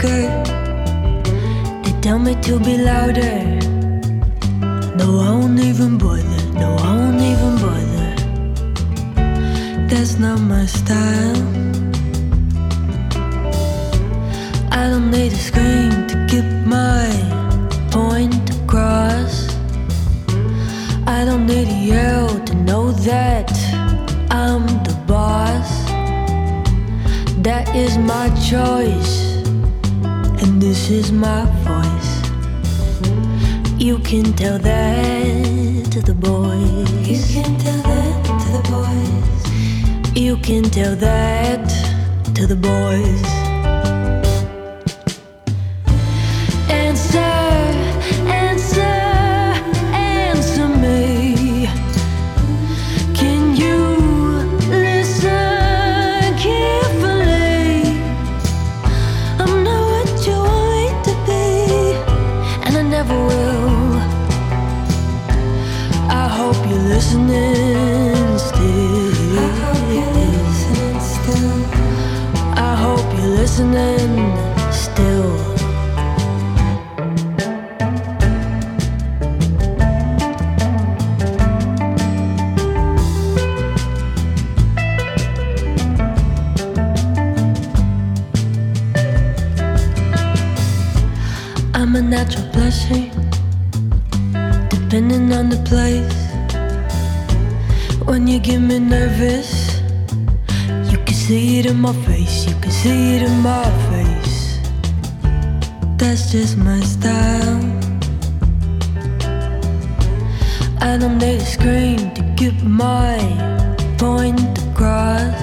speaker. They tell me to be louder. No, I won't even bother. No, I won't even bother. That's not my style. I don't need a scream to get my point across. I don't need a yell to know that I'm the boss. That is my choice, and this is my voice. You can tell that to the boys. You can tell that to the boys. You can tell that to the boys. Answer, answer, answer me. Can you listen carefully? I'm not what you want me to be, and I never will. I hope you're listening still. I hope you're listening still. I hope you're listening still. I'm a natural blusher, depending on the place. When you get me nervous, you can see it in my face. You can see it in my face. That's just my style. I don't need a scream to get my point across.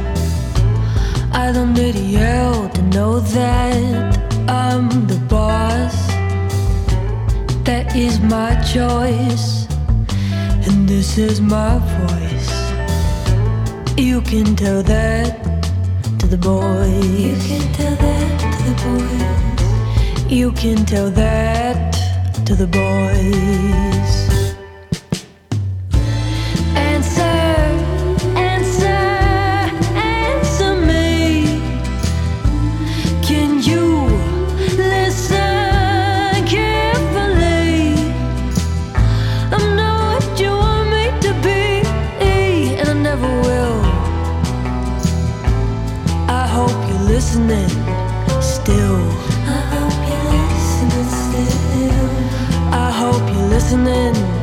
I don't need a yell to know that I'm the boss. That is my choice, and this is my voice. You can tell that to the boys. You can tell that to the boys. You can tell that to the boys. Answer, answer, answer me. Can you listen carefully? I'm not what you want me to be, and I never will. I hope you're listening still. I hope you're listening still. I hope you're listening